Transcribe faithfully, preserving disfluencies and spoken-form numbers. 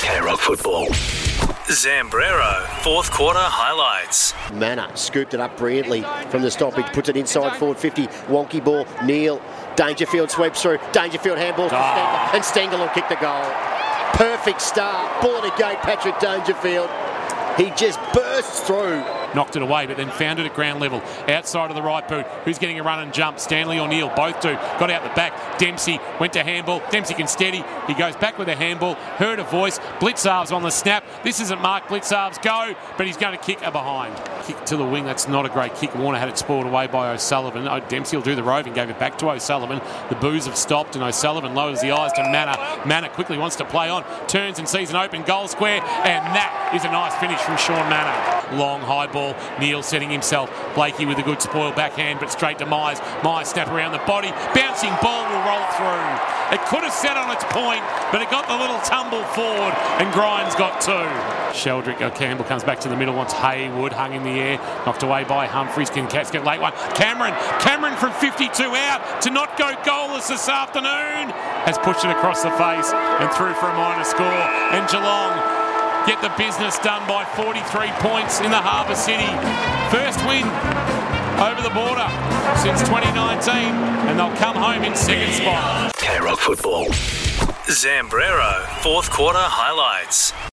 K-Rock Football. Zambrero, fourth quarter highlights. Manna scooped it up brilliantly from the stoppage, puts it inside forward fifty. Wonky ball, Neil. Dangerfield sweeps through. Dangerfield handball for Oh. Stengel, and Stengel will kick the goal. Perfect start. Ball at a gate, Patrick Dangerfield. He just bursts through. Knocked it away, but then found it at ground level. Outside of the right boot. Who's getting a run and jump? Stanley or Neil, both do. Got out the back. Dempsey went to handball. Dempsey can steady. He goes back with a handball. Heard a voice. Blitzarves on the snap. This isn't Mark Blitzarves' go, but he's going to kick a behind. Kick to the wing. That's not a great kick. Warner had it spoiled away by O'Sullivan. Oh, Dempsey will do the roving. Gave it back to O'Sullivan. The boos have stopped, and O'Sullivan lowers the eyes to Manna. Manna quickly wants to play on. Turns and sees an open goal square, and that is a nice finish from Sean Manna. Long high ball. Neil setting himself. Blakey with a good spoil backhand, but straight to Myers. Myers snap around the body. Bouncing ball will roll through. It could have sat on its point, but it got the little tumble forward, and Grimes got two. Sheldrick, oh, Campbell comes back to the middle, wants Haywood, hung in the air, knocked away by Humphries. Can Cats get late one? Cameron, Cameron from fifty-two out to not go goalless this afternoon, has pushed it across the face and through for a minor score. And Geelong get the business done by forty-three points in the Harbour City. First win over the border since twenty nineteen, and they'll come home in second spot. K-Rock Football. Zambrero, fourth quarter highlights.